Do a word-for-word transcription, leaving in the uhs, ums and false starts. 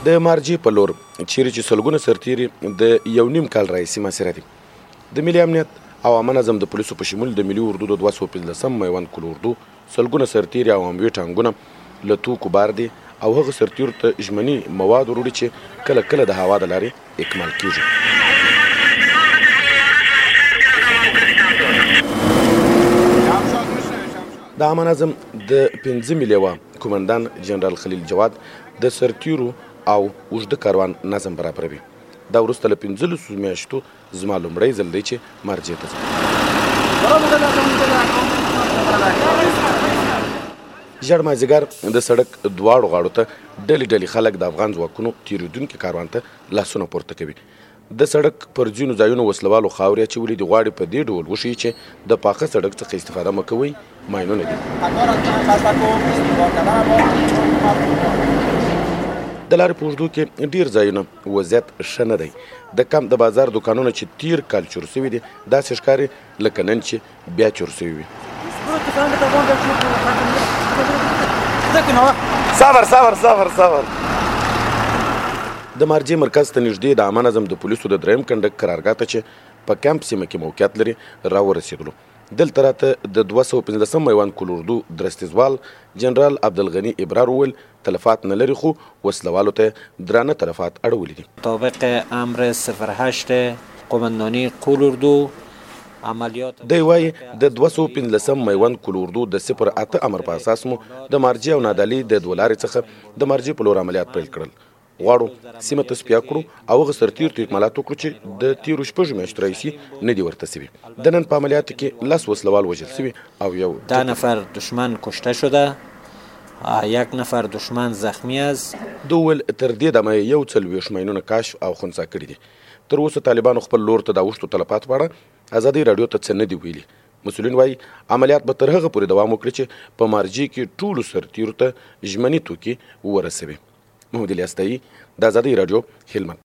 د مارجې په لور چیرې چې سلګونه سرتیري د یو نیم کال راهیسې مسیره دي. د ملي امنیت او عامه نظم د پولیسو په شمول د ملي اردو د دوه سوه پنځلسم میوند کل اردو سلګونه سرتیري او اموي ټانګونه له توکو بار دي او هغه سرتیرو ته ژمني مواد وروړي چې کله کله د هوا د لارې اکمال کیږي. د عامه نظم د پنځمې لیوه کومندان جنرال خلیل جواد د سرتیرو او اوږده کاروان نظم برابروي. دا وروسته له پنځلسو میاشتو زما لومړی ځل دی چې مارجې ته ځم. ژړ مازدیګر د سړک دواړو غاړو ته ډلې ډلې خلک د افغان ځواکونو تېرېدونکي کاروان ته لاسونه پورته کوي. د سړک پر ځینو ځایونو وسلوالو خاورې اچولي دي. غواړي په دې ډول وښیي چې د پاخه سړک څخه استفاده مه کوئ، ماینونه دي. د لارې په اوږدو کې ډېر ځایونه وضعیت ښه نه دی. د کم د بازار دوکانونه چې تیر کال چور سوي دي داسې ښکاري لکه نن چې بیا چور سوي وي. صبر صبر صبر صبر د مارجې مرکز ته نږدې د عامه نظم د پولیسو د دریم کنډک قرارګاه ته چې په کمپ سیمه کې موقعیت لري راورسېدلو. دلته راته د دوه سوه پنځلسم میوند کل اردو درستیزوال جنرال عبدالغني ابرار وویل تلفات نه لري خو وسلوالو ته درانه تلفات اړولي دي. مطابق امر صفر هشت قماندانی کل اردو عملیات دی وایي د دوه سوه پنځلسم میوند کل اردو د صفر اته امر په اساس مو د مارجې او نادعلي د دوه لارې څخه د مارجې په لور عملیات پیل کړل. غواړو سیمه ته سپیا کړو او هغه سرتیرو ته اکمالات وکړو چې د تیرو شپږو میاشتو راهیسې نه دي ورته سوي. د نن په عملیاتو کې لس وسلوال وژل سوي او یو ده نفر دشمن کشته شده، یک نفر دشمن زخمی است. ده وویل تر دې دمه یو څلوېښت ماینونه کشف او خنثی کړي دي. تر اوسه طالبانو خپل لور ته د اوښتو تلفات په اړه ازادي راډیو ته څه نه دي ویلي. مسؤلین وایي عملیات به تر هغه پورې دوام وکړي چې په مارجې کې ټولو سرتیرو ته ژمني توکي ورسوي. محمد الیاس تایي، د ازادي راډیو، هلمند.